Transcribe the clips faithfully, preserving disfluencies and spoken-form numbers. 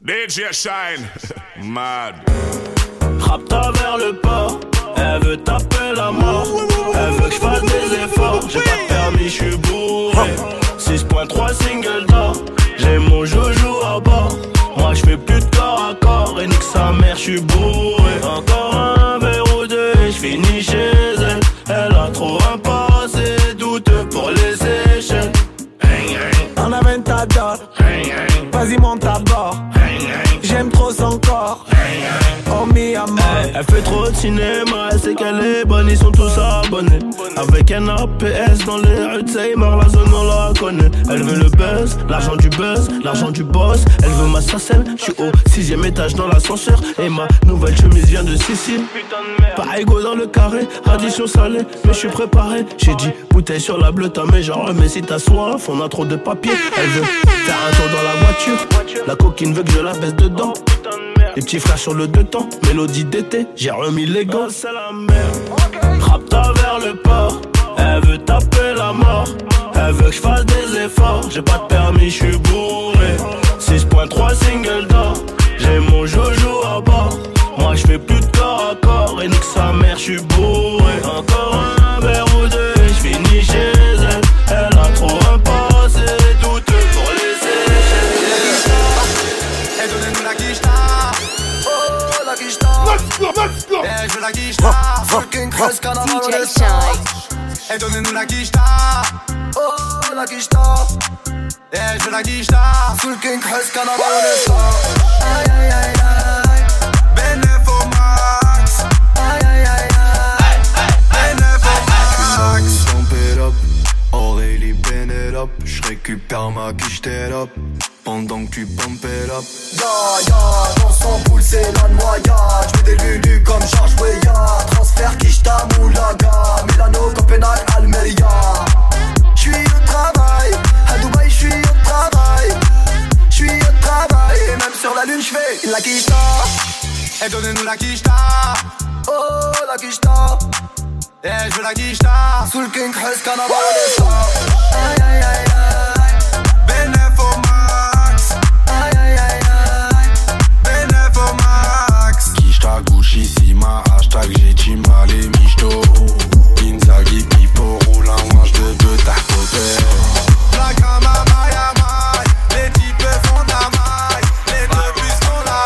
D J Shine, mad. Rapta vers le port, elle veut taper la mort. Elle veut que je fasse des efforts, j'ai pas de permis, j'suis bourré. six point trois single d'or, j'ai mon joujou à bord. Moi j'fais plus de corps à corps, et nique sa mère, j'suis bourré. Encore un verre ou deux, et j'finis chez elle. Elle a trop un passé douteux pour les échelles. On a vingt ta dot, vas-y monte à bord. J'aime trop son corps, oh mi amor. Elle, elle fait trop de cinéma, elle sait qu'elle est bonne, ils sont tous abonnés. Avec un A P S dans les rues de Seymour, la zone on la connaît. Elle veut le buzz, l'argent du buzz, l'argent du boss. Elle veut ma sarcelle, j'suis au sixième étage dans l'ascenseur. Et ma nouvelle chemise vient de Sicile. Pas égaux dans le carré, addition salée, mais j'suis préparé. J'ai dit bouteille sur la bleue, mais genre mais si t'as soif, on a trop de papier. Elle veut faire un tour dans la voiture, la coquine veut que je la baisse dedans. Les petits frères sur le deux temps, mélodie d'été, j'ai remis les gants. C'est la merde. Rapta vers le port, elle veut taper la mort. Elle veut que je fasse des efforts, j'ai pas de permis, j'suis bourré. six point trois single d'or, j'ai mon joujou à bord. Moi j'fais plus de corps à corps, et nique sa mère, j'suis bourré. Encore un verre ou deux, et j'finis chez elle. Elle a trop un passé douteux pour les échelles. Elle donne-nous la quicheta. Oh la quicheta. Eh je veux la quicheta. Fucking Chris carnaval on est ça. Elle donne-nous la quicheta. Oh la quicheta. Eh je veux la quicheta. Fucking Chris carnaval on est ça. Aïe aïe aïe aïe. Benef au max. Aïe aïe aïe aïe. Benef au max. Pump it up, Aurélie Penelope. J'récupère ma quicheta up. Pendant que tu pump it up. Ya ya, dans son poule c'est la noyade. J'mets des lulus comme Georges Weah. Transfert Kishta Moulaga, Milano, Copenhague, Almeria. J'suis au travail, à Dubaï j'suis au travail. J'suis au travail, et même sur la lune j'fais la Kishta. Et donnez-nous la Kishta. Oh la Kishta. Eh j'veux la Kishta. Sous le King Chris carnaval et ça. Aïe aïe aïe aïe. Benef au max. Aïe aïe aïe aïe. Benef au max. Kishta Gucci Sima, hashtag j'ai Chima les michto. Inzaghi Pipo roule un manche de deux tarcotés. La gama maille maille. Les types font de la maille. Les deux bus font la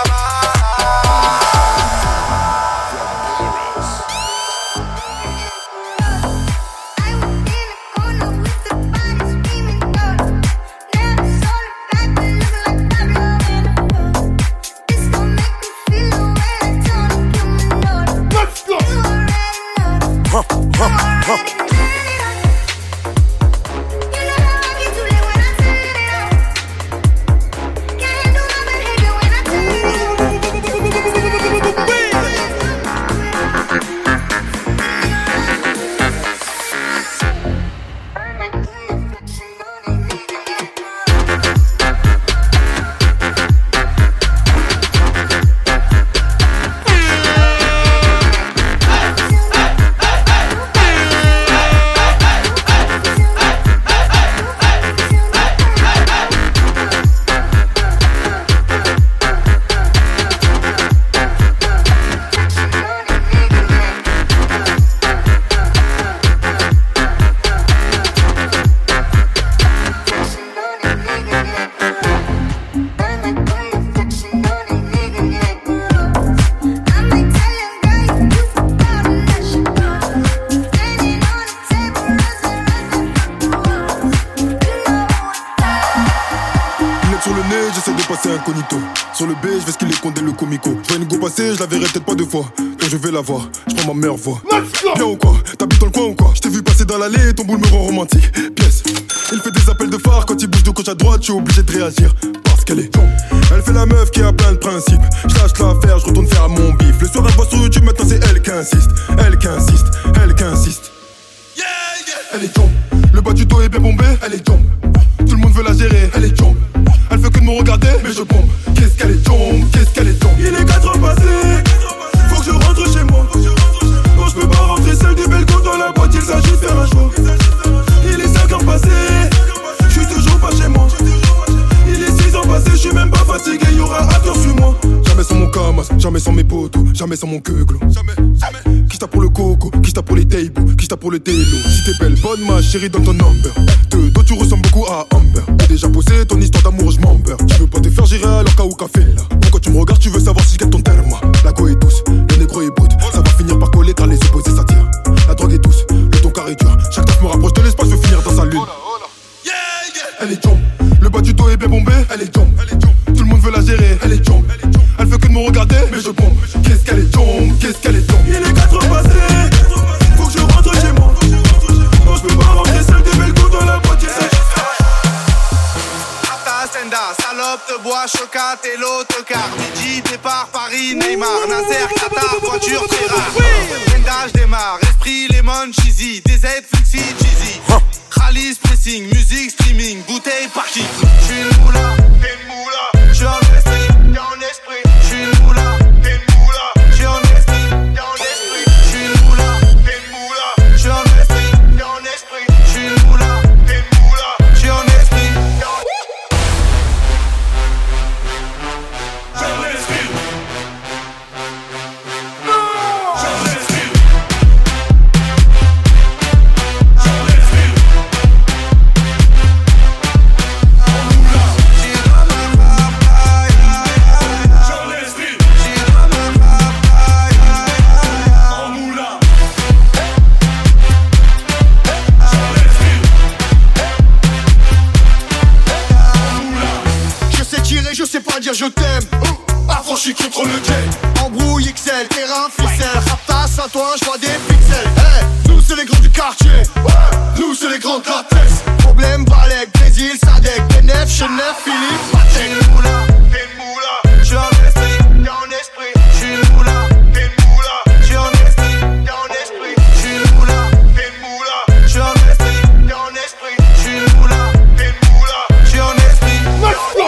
Sur le B, je vais ce qu'il est condé le comico. Je vois une go passer, je la verrai peut-être pas deux fois. Quand je vais la voir, je prends ma meilleure voix. Bien ou quoi? T'habites dans le coin ou quoi? Je t'ai vu passer dans l'allée, ton boule me rend romantique. Pièce, il fait des appels de phare. Quand il bouge de gauche à droite, je suis obligé de réagir. Parce qu'elle est tombe. Elle fait la meuf qui a plein de principes. Je lâche l'affaire, je retourne faire à mon bif. Le soir elle voit sur YouTube, maintenant c'est elle qui insiste. Elle qui insiste, elle qui insiste. Yeah, yeah. Elle est tombe. Le bas du dos est bien bombé, elle est tombe. Tout le monde veut la gérer, elle est tombe. Elle veut que de me regarder, mais je pompe. Qu'est-ce qu'elle est tombe, qu'est-ce qu'elle est tombe. Il est quatre heures passées, faut que je rentre chez moi. Non, je peux pas rentrer seul du belgo dans la boîte, il s'agit de faire un choix. Il est cinq heures passées, je suis toujours pas chez moi. Il est six heures passées, je suis même pas fatigué, y'aura un tour suis-moi. Jamais sans mon camas, jamais sans mes potos, jamais sans mon queuglo. Jamais, jamais. Qui t'a pour le coco, qui t'a pour les tables, qui t'a pour le télo. Si t'es belle, bonne ma chérie, donne ton number. De dos tu ressembles beaucoup à Amber. T'as déjà posé ton histoire d'amour, je m'embeurre. Tu veux pas te faire gérer alors qu'à ou café là. Pourquoi tu me regardes, tu veux savoir si je gagne ton terme. La go est douce, le négro est brut. Ça va finir par coller car les opposés s'attirent. La drogue est douce, le ton carré dur. Chaque taf me rapproche de l'espace, je veux finir dans sa lune. Yeah, yeah. Elle est jump, le bas du dos est bien bombé. Elle est jump, tout le monde veut la gérer. Elle est jump, elle veut que de me regarder, mais je bombe. Qu'est-ce qu'elle est jump, qu'est-ce qu'elle est jump. Il est quatre heures passées, faut que je rentre chez moi. Non, je peux pas rentrer seul, des belles coups dans la moitié. Senda, salope de bois, chocat et l'autocar. Didi, départ, Paris, Neymar, Nasser, Qatar, voiture très rare. Senda, je démarre, esprit, lemon, cheesy, D Z, flexi, cheesy. Khalis, pressing, musique, streaming, bouteille, parking. J'suis une moula, t'es une moula. J'suis en esprit, t'es en esprit. J'suis une moula, t'es une moula. J'suis en esprit, t'es en esprit. J'suis une moula, t'es une moula. J'suis en esprit, t'es en esprit. J'suis une moula, t'es une moula. J'suis en esprit, t'es en esprit. Je sais pas dire je t'aime, affranchi contre le game. Embrouille X L, terrain, ficelle. Raptasse à toi, je vois des pixels. Hey, nous c'est les grands du quartier, ouais. Nous c'est les grands de la tête. Problème, Balek, Brésil, Sadek, Benef, Chenef, Philippe, Patek. J'suis une moula, t'es une moula. J'suis en esprit, t'es en esprit. J'suis une moula, t'es une moula. J'suis en esprit, t'es en esprit. J'suis une moula, t'es une moula. J'suis en esprit, t'es en esprit. J'suis une moula, t'es une moula. J'suis en esprit, t'es en esprit.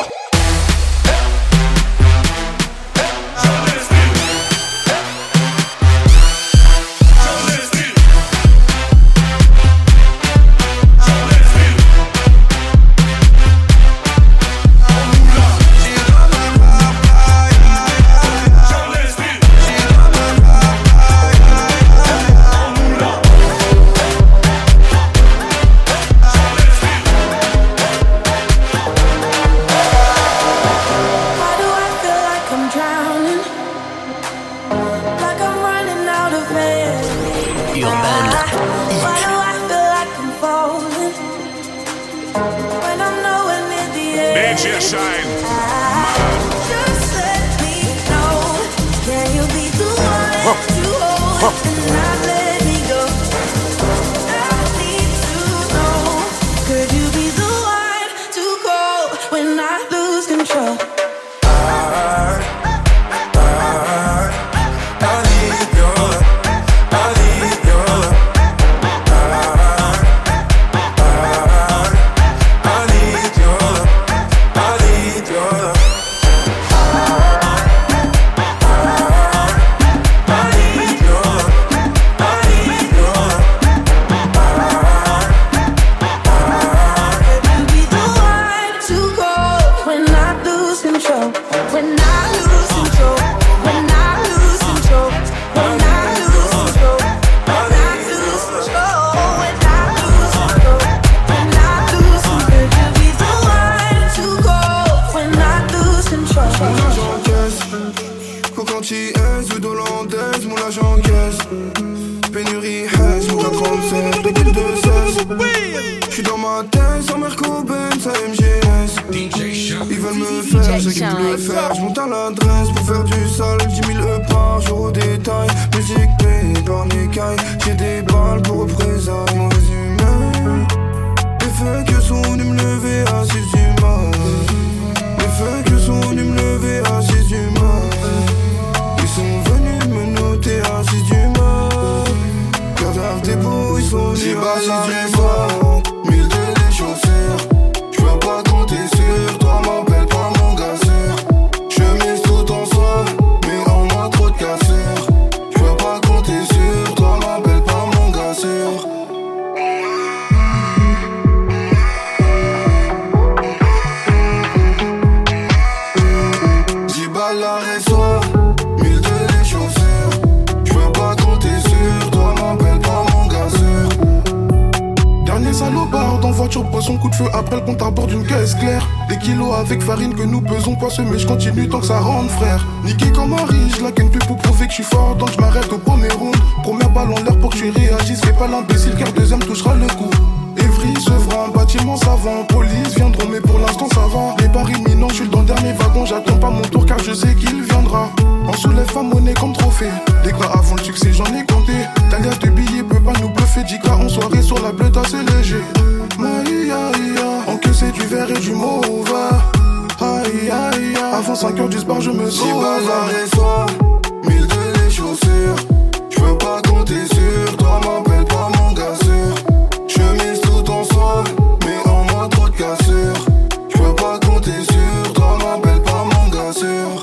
la reçois, mille de les chaussures. J'peux pas compter sur toi, m'appelle pas mon gars sûr. Dernier salopard dans voiture, poisson coup de feu après le compte à bord d'une caisse claire. Des kilos avec farine que nous pesons pas ce mais je continue tant que ça rentre frère. Niqué comme un riche, la ken plus pour prouver que je suis fort donc je m'arrête au premier round. Première balle en l'air pour que tu réagisses, fais pas l'imbécile car deuxième touchera le coup. Evry, Sevran, bâtiment savant, police viendront mais pour l'instant ça va. Départ imminent, je suis dans le dernier wagon, j'attends pas mon tour car je sais qu'il viendra. On soulève pas monnaie comme trophée, des gras avant le succès j'en ai compté. Talia de billets peut pas nous bluffer, dix K en soirée sur la bleute assez léger. Maïa, encaissé du verre et du mauvais. Aïe aïe, avant cinq heures du sport je me sauve. Et soir, mille de les chaussures. J'peux pas compter sur toi, m'appelle pas mon gars sûr. Chemise tout en soie, mais en moi trop de cassure. J'peux pas compter sur toi, m'appelle pas mon gars sûr.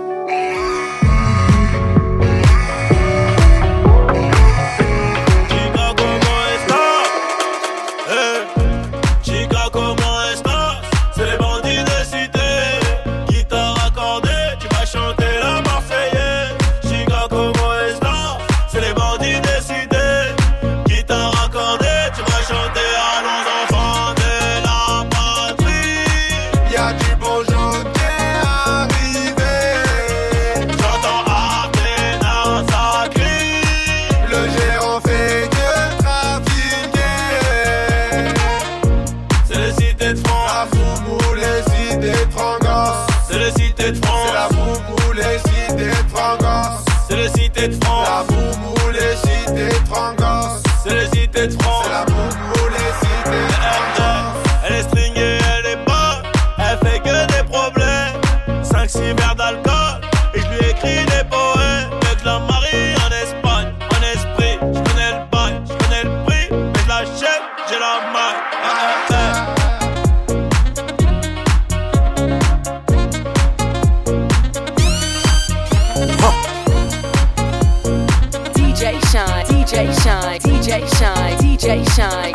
Chica, comment est-ce que Chica, comment est-ce que c'est les bandits de cité. Guitare accordée, tu vas chanter la Marseillaise. Chica, comment est-ce que c'est les bandits de cité. Guitare accordée, tu vas chanter à nos enfants de la patrie. Y'a du beau jaune qui est arrivé. J'entends Athéna, ça crie. Le gérant fait que trafiquer. C'est les cités de France. La foumou, les cités de Frangos. C'est les cités de C'est France. la foumou, les cités de Frangos. C'est les cités de France. La foumou, les cités de Frangos. C'est les cités de France. C'est la foumou, les cités de Frangos. Elle est stringée, elle est bonne. Elle fait que des problèmes. cinq six verres d'alcool. Et je lui écris des poèmes. Mais je la marie en Espagne. En esprit, je connais le bail, je connais le prix. Mais je l'achète, j'ai la maille. Ah, ah, ah. D J Shine, D J Shine, D J Shine, D J Shine.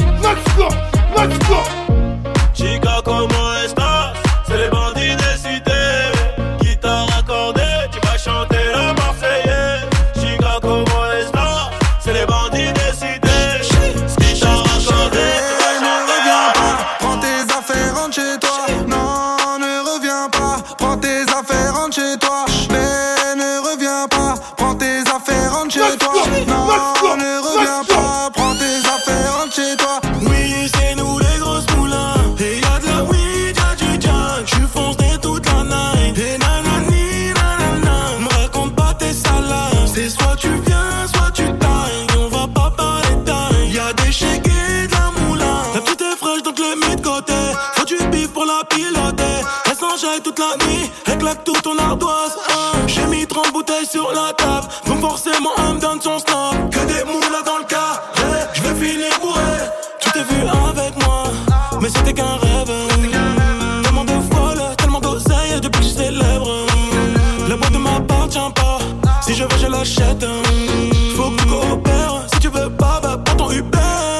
Chica, comment est-ce que c'est les bandits des cités. Guitare accordée, tu vas chanter la Marseillaise. Chica, comment est-ce que c'est les bandits des cités. Guitare accordée, tu vas chanter. Prends tes affaires, rentre chez toi. Non, ne reviens pas. Prends tes affaires, rentre chez toi. Mais ne reviens pas. Prends tes affaires, rentre chez toi. Non, ne reviens pas. Prends tes affaires, rentre chez toi. Oui, c'est nous les grosses moulins. Et y'a de la weed, y'a du jack. J'suis foncé toute la night. Et nanani, nanana. Me raconte pas tes salades. C'est soit tu viens, soit tu tailles. On va pas parler taille. Y'a des shakes et de la moulin. La petite est fraîche donc le mets de côté. Faut du bif pour la piloter. Elle s'enjaille toute la nuit. Elle claque tout ton ardoise. Hein. J'ai mis trente bouteilles sur la table. Donc forcément elle me donne son snap. Que des moulins dans le cas. Je vais finir bourré. Tu t'es vu avec moi, mais c'était qu'un rêve. Tellement de folle, tellement d'oseille depuis que je célèbre. La boîte ne m'appartient pas. Si je veux, je l'achète. Faut que tu coopères. Si tu veux pas, va prends ton Uber.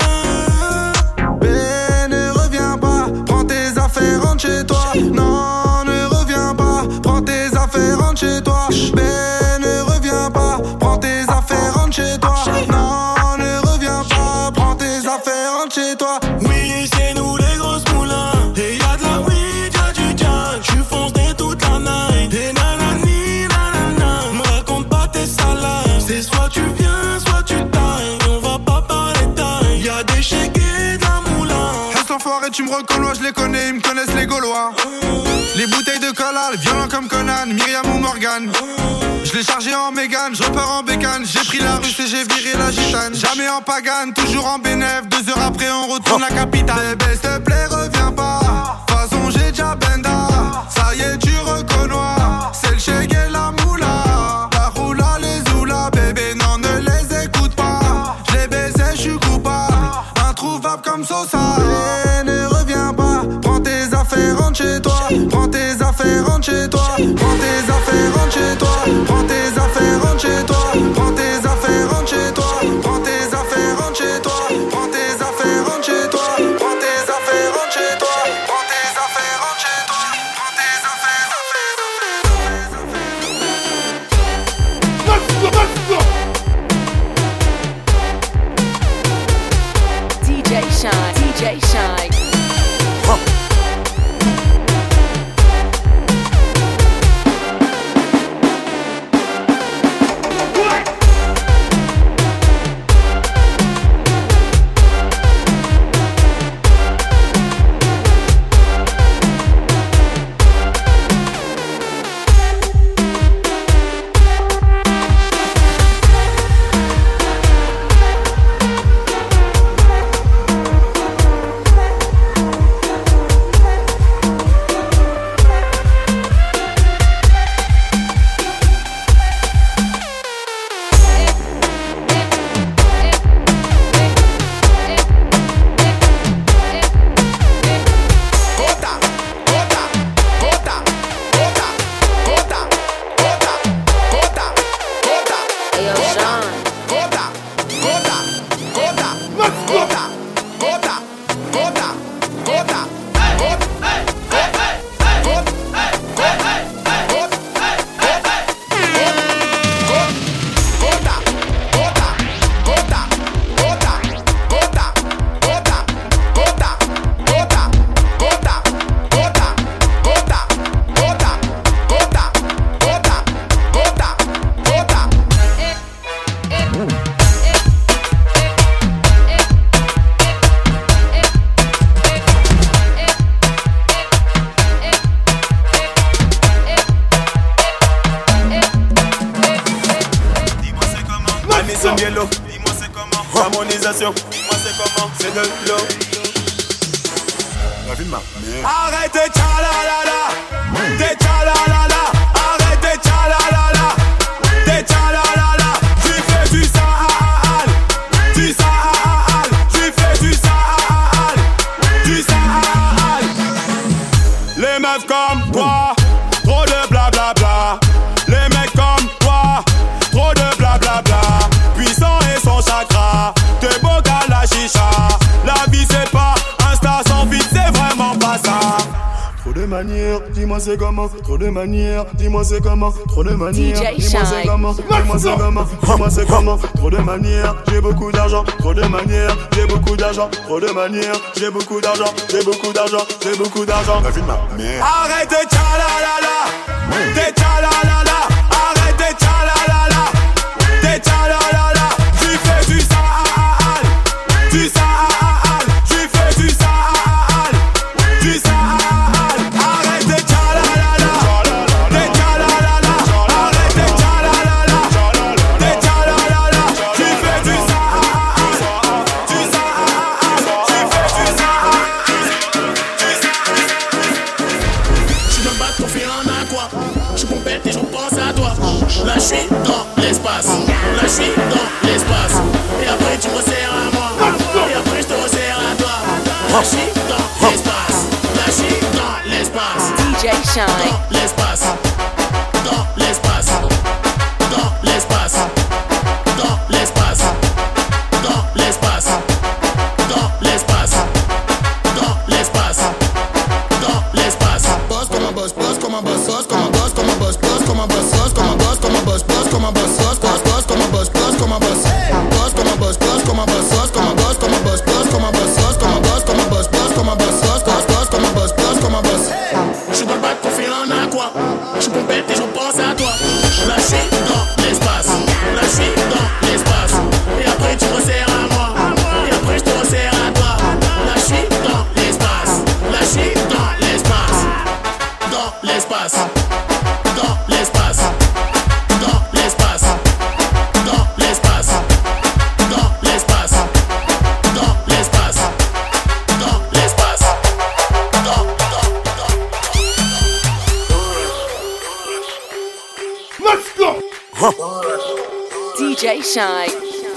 Mais ne reviens pas. Prends tes affaires, rentre chez toi. Non, ne reviens pas. Prends tes affaires, rentre chez toi. Mais ne reviens pas. Prends tes affaires, rentre chez toi. Non, ne reviens pas. Prends tes affaires, rentre chez toi. Oui, c'est nous les grosses moulins. Et y'a de la weed, y'a du jack. J'suis foncé toute la night. Et nanani, nanana. Me raconte pas tes salades. C'est soit tu viens, soit tu tailles. On va pas parler taille. Y'a des shakes et de la moulin. Reste enfoiré, tu me reconnais, je les connais, ils me connaissent les Gaulois. Les bouteilles de collal, violent comme Conan, Myriam ou Morgan. Je l'ai chargé en Mégane, je repars en bécane. J'ai pris la russe et j'ai viré la gitane. Jamais en pagane, toujours en bénéf. Deux heures après on retourne la capitale. Bébé s'il te plaît reviens pas. Façon j'ai déjà benda. Ça y est tu reconnais. C'est le chèque et la moula. La roula les oula. Bébé non ne les écoute pas. Je les baisais, je suis coupable. Introuvable comme Sosa. Mais ne reviens pas. Prends tes affaires, rentre chez toi. Prends tes affaires, rentre chez toi. Prends tes affaires, rentre chez toi. Prends tes affaires, rentre chez toi. Prends tes affaires, rentre chez toi. Prends tes affaires, rentre chez toi. Prends tes affaires, rentre chez toi. Prends tes affaires, rentre chez toi. Prends tes affaires, rentre chez toi. Prends tes affaires, affaires, affaires. Angelo, dis-moi c'est comment. Harmonisation, dis-moi c'est comment. C'est de l'eau. La vie de ma mère. Arrêtez tchalalala, t'es tchalalala. Arrêtez tchalalala, t'es tchalalala. Tu fais du sale, du sale. Tu fais du sale, du sale. Les meufs comme toi, trop de blablabla. Les mecs comme toi, trop de blablabla. Puissant et son chakra, t'es beau qu'à la chicha. La vie c'est pas Insta sans vide, c'est vraiment pas ça. Trop de manières, dis-moi c'est comment. Trop de manières, dis-moi c'est comment. Trop de manières, dis-moi c'est comment. Dis-moi c'est comment, dis-moi c'est comment. Trop de manières, j'ai beaucoup d'argent. Trop de manières, j'ai beaucoup d'argent. Trop de manières, j'ai beaucoup d'argent. J'ai beaucoup d'argent, j'ai beaucoup d'argent. La vie de ma mère. Arrêtez tchalalala, t'es tchalalala. Arrêtez tchalalala, t'es tchalalala. Tu fais du sale, du sale. Tu fais du sale, du sale. Arrêtez tchalalala, t'es tchalalala. Arrêtez tchalalala, t'es tchalalala. Tu fais du sale, du sale. Tu fais du sale. Je me bats pour faire un aqua. Je pompette et je pense à toi. Là je suis dans l'espace. Là je suis dans l'espace. Et après tu me resserres à moi. Et après je te resserre à toi. Là je suis dans l'espace. Là je suis dans l'espace. D J Shine. Dans l'espace. Dans l'espace. Dans l'espace. Dans l'espace. Dans l'espace. Dans l'espace. Dans l'espace. Dans l'espace. Boss comme un boss, boss comme un boss, sauce comme un boss, comme un boss, boss comme un boss, sauce comme un boss, comme un boss, boss comme un boss, sauce, boss, boss comme un boss, boss comme un boss, boss comme un boss, boss comme un boss, sauce comme un boss, comme un boss, boss comme un boss, sauce comme un boss, comme un boss, boss comme un boss, sauce, boss, boss comme un boss, boss comme un boss. Je me bats pour faire un aqua. Je pompette et je pense à toi. Là je suis dans l'espace. Là je suis dans l'espace. Et après tu me resserres à moi. Et après je te resserre à toi. Là je suis dans l'espace. Là je suis dans l'espace. Dans l'espace. Dans l'espace. Dans l'espace. Dans l'espace. Dans l'espace. Dans l'espace. Dans l'espace. Dans, dans, dans. Let's go. D J Shine.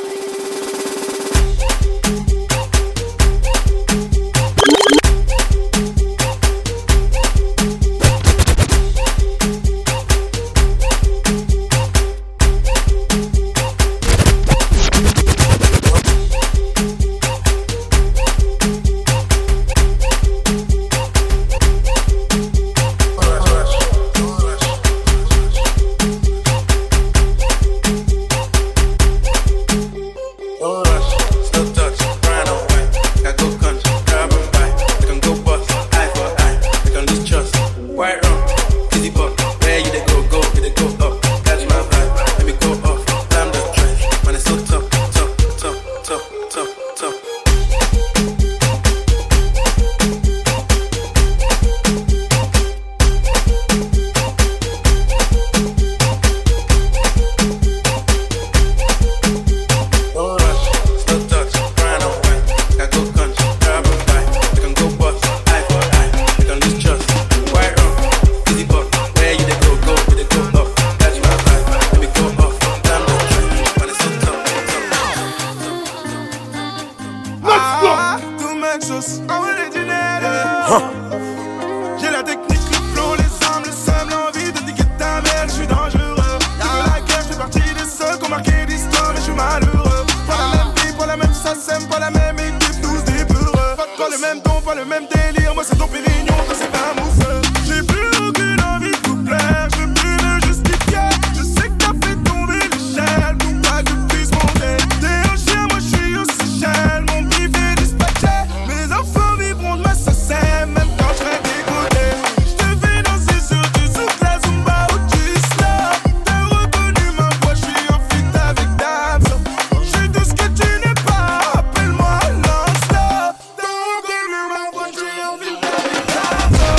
J'ai la technique, le flow, les armes, le seum, l'envie de niquer ta mère. Je suis dangereux. Je veux la guerre, je fais partie des seuls qui ont marqué l'histoire. Mais je suis malheureux. Pas la même vie, pas la même ça sème, pas la même équipe, tous des peureux. Pas le même ton, pas le même délire. Moi c'est ton pérignon, toi c'est un mousseux. J'ai plus aucune envie de vous plaire. Je veux plus me justifier. Je sais que t'as fait tomber l'échelle pour pas que tu puisses monter. T'es un chien, moi je suis aussi cher. Mon bif est dispatché. Mes enfants vivront de ma saucée, même quand je serai dégoûté. Je te fais danser sur du zouk, la zumba ou du slam. T'as reconnu ma voix, je suis en feat avec Damso. Je suis tout ce que tu n'es pas, appelle-moi non-stop. T'as reconnu ma voix, je suis en feat avec Damso.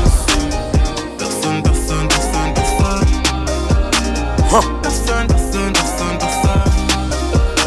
Personne, personne, personne, personne. Personne, personne, personne, personne.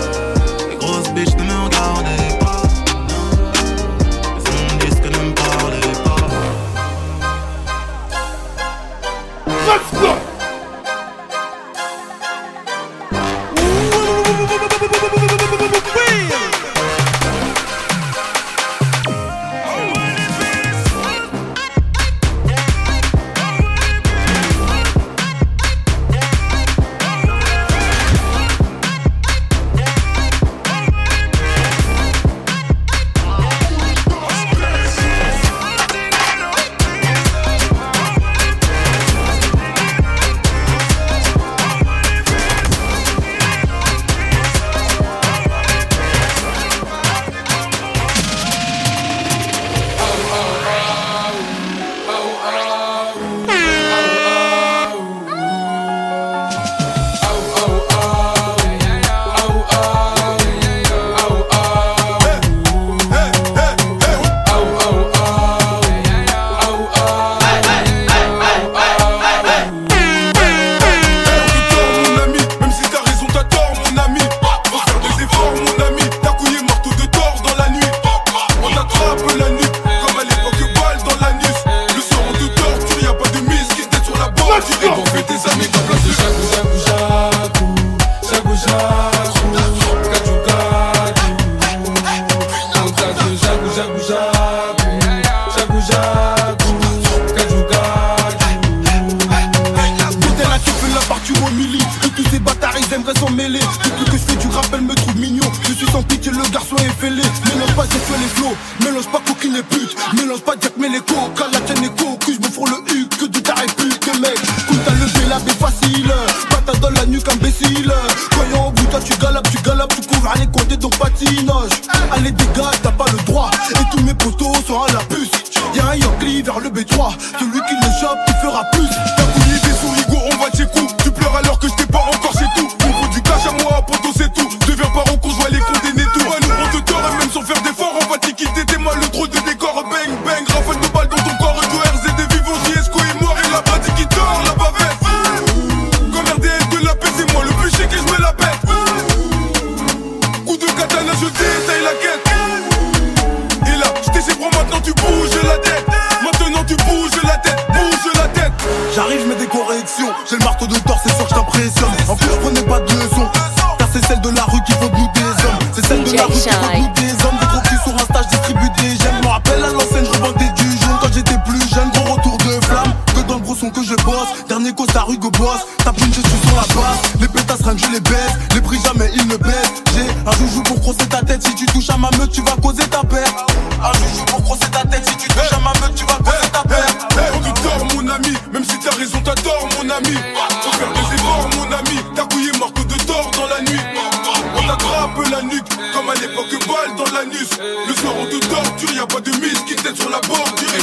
partir au mili. Et tous ces bâtards ils aimeraient s'en mêler. Depuis que je fais du rap elle me trouve mignon. Je suis sans pitié, le garçon est fêlé. Mélange pas j'ai fait les flots, mélange pas coquine et pute. Mélange pas Jack mais les coca, la tienne est coque. Je me fourre le huc, que de ta réplique mec. Quand t'as levé la baie facile, patate dans la nuque imbécile. Voyons au bout toi tu galopes, tu galopes, tu couvres les comptes ton patinage. Allez dégage, t'as pas le droit. Et tous mes potos sont à la puce. Y'a un Yankee vers le B trois. Celui qui le chope, tu feras plus. T'as couillé des sourigots, on va chez coup. Tu pleures alors que je t'ai pas encore chez tout. On vaut du cash à moi, poto c'est tout. Deviens parent qu'on joue à les condamner tout. Ouais, nous on te tord et même sans faire d'efforts. On va te quitter, t'es mal le trop de décor. Bang bang, rafale de balles dans ton corps. Et tout R Z des vivants, J S K est mort. Et la bande qui tord, la bavette. Comme R D S de la paix, c'est moi le plus chic et je me la pète. Coup de katana, je détaille la quête. Et là, je t'ai prends maintenant, tu bouges la tête. Maintenant tu bouges la tête, bouge la tête. J'arrive, je mets des corrections. J'ai le marteau de tort, c'est sûr que je t'impressionne. En plus, prenez pas de leçons. Car c'est celle de la rue qui faut de nous des hommes. C'est celle de la rue qui faut de nous des hommes. Des gros qui sur un stage distribuent des gemmes. Je me rappelle à l'ancienne, je revendais du jaune. Quand j'étais plus jeune, gros retour de flamme. Que dans le gros son que je bosse. Dernier costard Hugo Boss. Tape une je suis sur la base. Les pétasses rien que je les baisse. Les prix jamais ils ne baissent. J'ai un joujou pour crosser ta tête. Si tu touches à ma meute, tu vas causer ta perte. Un joujou pour crosser ta tête. Si tu touches à ma meute, tu vas causer ta perte. On te tord mon ami, même si t'as raison t'as tort mon ami. Faut faire des efforts mon ami, t'as couillé morte de tort dans la nuit. On t'attrape la nuque, comme à l'époque balle dans l'anus. Le soir on te torture, y'a pas de mise qui t'aide sur la bordure.